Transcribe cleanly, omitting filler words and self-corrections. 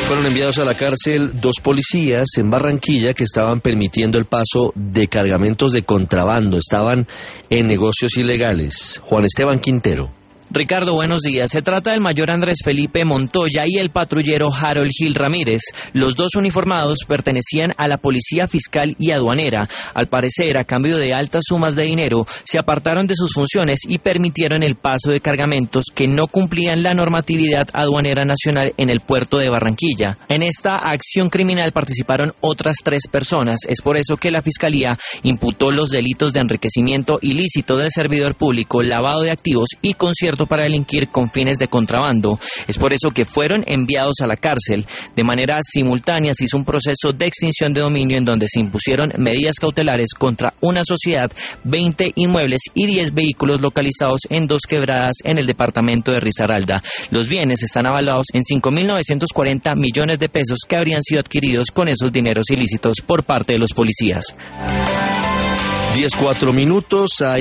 Fueron enviados a la cárcel 2 policías en Barranquilla que estaban permitiendo el paso de cargamentos de contrabando. Estaban en negocios ilegales. Juan Esteban Quintero. Ricardo, buenos días. Se trata del mayor Andrés Felipe Montoya y el patrullero Harold Gil Ramírez. Los dos uniformados pertenecían a la Policía Fiscal y Aduanera. Al parecer, a cambio de altas sumas de dinero, se apartaron de sus funciones y permitieron el paso de cargamentos que no cumplían la normatividad aduanera nacional en el puerto de Barranquilla. En esta acción criminal participaron otras 3 personas. Es por eso que la Fiscalía imputó los delitos de enriquecimiento ilícito del servidor público, lavado de activos y concierto para delinquir con fines de contrabando. Es por eso que fueron enviados a la cárcel. De manera simultánea se hizo un proceso de extinción de dominio en donde se impusieron medidas cautelares contra una sociedad, 20 inmuebles y 10 vehículos localizados en 2 quebradas en el departamento de Risaralda. Los bienes están avalados en 5.940 millones de pesos que habrían sido adquiridos con esos dineros ilícitos por parte de los policías. 10:04.